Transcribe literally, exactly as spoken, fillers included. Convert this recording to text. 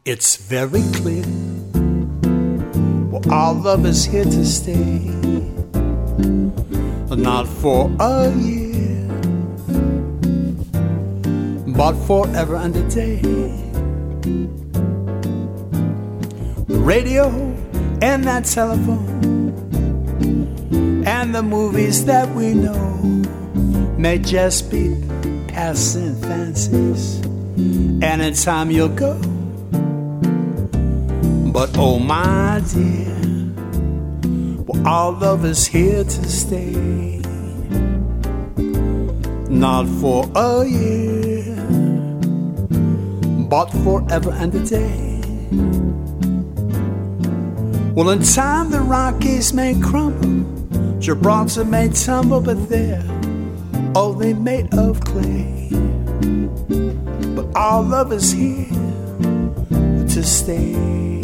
It's very clear, well, our love is here to stay, not for a year, but forever and a day. The radio and that telephone and the movies that we know may just be passing fancies, and in time you'll go. But oh my dear, well, our love is here to stay, not for a year, but forever and a day. Well, in time the Rockies may crumble, Gibraltar may tumble, but they're only made of clay. But our love is here to stay.